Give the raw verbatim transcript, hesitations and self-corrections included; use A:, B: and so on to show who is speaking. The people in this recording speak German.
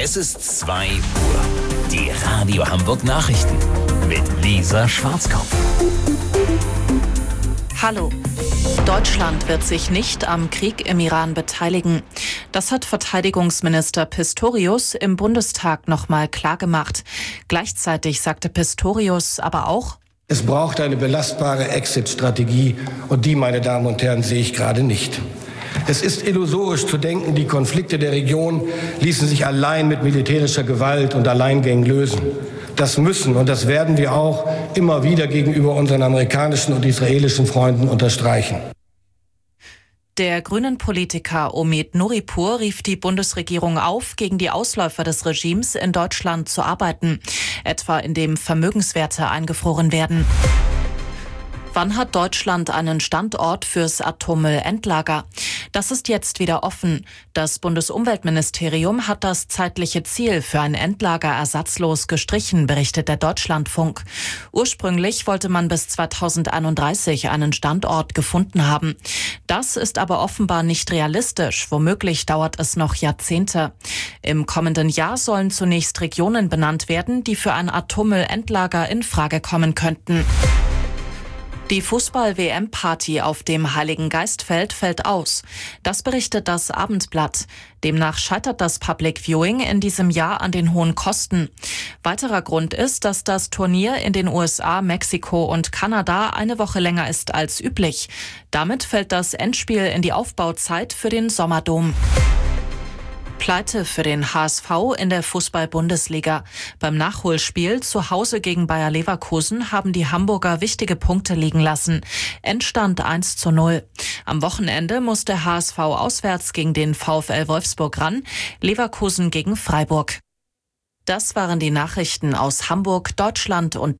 A: Es ist zwei Uhr. Die Radio Hamburg Nachrichten mit Lisa Schwarzkopf.
B: Hallo. Deutschland wird sich nicht am Krieg im Iran beteiligen. Das hat Verteidigungsminister Pistorius im Bundestag nochmal klargemacht. Gleichzeitig sagte Pistorius aber auch:
C: Es braucht eine belastbare Exit-Strategie und die, meine Damen und Herren, sehe ich gerade nicht. Es ist illusorisch zu denken, die Konflikte der Region ließen sich allein mit militärischer Gewalt und Alleingängen lösen. Das müssen und das werden wir auch immer wieder gegenüber unseren amerikanischen und israelischen Freunden unterstreichen.
B: Der grünen Politiker Omid Nuripur rief die Bundesregierung auf, gegen die Ausläufer des Regimes in Deutschland zu arbeiten, etwa indem Vermögenswerte eingefroren werden. Wann hat Deutschland einen Standort fürs Atommüllendlager? Das ist jetzt wieder offen. Das Bundesumweltministerium hat das zeitliche Ziel für ein Endlager ersatzlos gestrichen, berichtet der Deutschlandfunk. Ursprünglich wollte man bis zweitausendeinunddreißig einen Standort gefunden haben. Das ist aber offenbar nicht realistisch. Womöglich dauert es noch Jahrzehnte. Im kommenden Jahr sollen zunächst Regionen benannt werden, die für ein Atommüllendlager in Frage kommen könnten. Die Fußball-W M-Party auf dem Heiligen Geistfeld fällt aus. Das berichtet das Abendblatt. Demnach scheitert das Public Viewing in diesem Jahr an den hohen Kosten. Weiterer Grund ist, dass das Turnier in den U S A, Mexiko und Kanada eine Woche länger ist als üblich. Damit fällt das Endspiel in die Aufbauzeit für den Sommerdom. Pleite für den H S V in der Fußball-Bundesliga. Beim Nachholspiel zu Hause gegen Bayer Leverkusen haben die Hamburger wichtige Punkte liegen lassen. Endstand eins zu null. Am Wochenende muss der H S V auswärts gegen den VfL Wolfsburg ran, Leverkusen gegen Freiburg. Das waren die Nachrichten aus Hamburg, Deutschland und